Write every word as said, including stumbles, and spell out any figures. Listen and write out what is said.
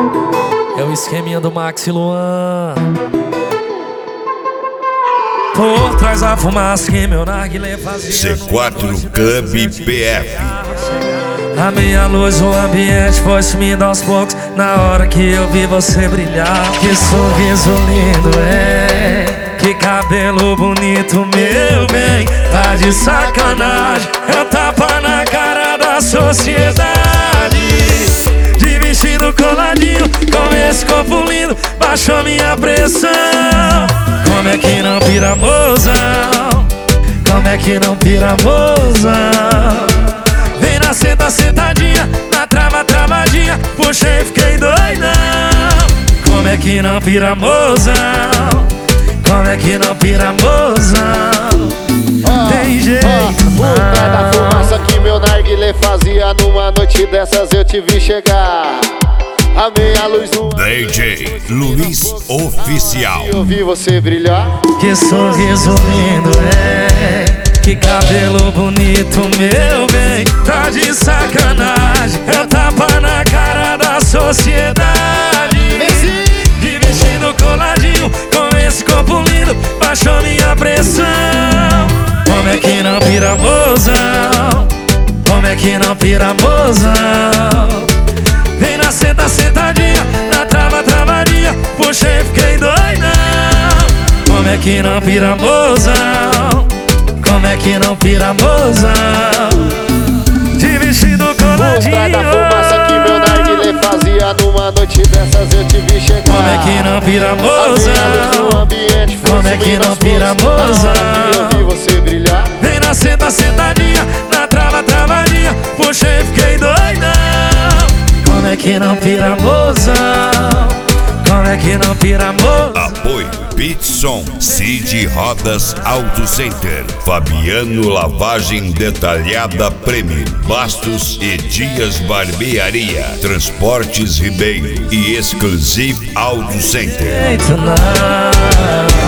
É o esqueminha do Max e Luan. Por trás da fumaça que meu narguilé fazia. C quatro Club P F. A minha luz, o ambiente foi sumindo aos poucos. Na hora que eu vi você brilhar. Que sorriso lindo, é. Que cabelo bonito, meu bem. Tá de sacanagem, é tapa na cara da sociedade. De vestido coladinho, com esse corpo lindo, baixou minha pressão. Como é que não pira, mozão? Como é que não pira, mozão? Vem na senta, sentadinha, na trava, travadinha, puxei, fiquei doidão. Como é que não pira, mozão? Como é que não pira, mozão? Ah, Tem jeito ah, não. O pé da fumaça que meu narguilé fazia. Numa noite dessas eu te vi chegar. A meia luz no D J Luiz Oficial. eu vi você brilhar. Que sorriso lindo, é. Que cabelo bonito, meu bem. Tá de sacanagem, é tapa na cara da sociedade. De vestido coladinho, com esse corpo lindo, baixou minha pressão. Como é que não pira, mozão? Como é que não pira, mozão? Vem na senta, sentadinha, na trava, travadinha, puxei, fiquei doidão. Como é que não pira, mozão? Como é que não pira, mozão? De vestido coladinho. Por trás da fumaça que meu narguilé fazia. Numa noite dessas eu te vi chegar. Como é que não pira, A meia luz no mozão? ambiente foi Como é que sumindo não aos pira, poucos. Na hora mozão? que eu vi você brilhar. Vem na senta, sentadinha, na trava, travadinha, puxei, fiquei doidão. Como é que não pira, mozão? Como é que não pira, mozão? Apoio Pitson, Cid Rodas Auto Center, Fabiano Lavagem Detalhada Prêmio, Bastos e Dias Barbearia, Transportes Ribeiro e Exclusive Auto Center. Jeito não.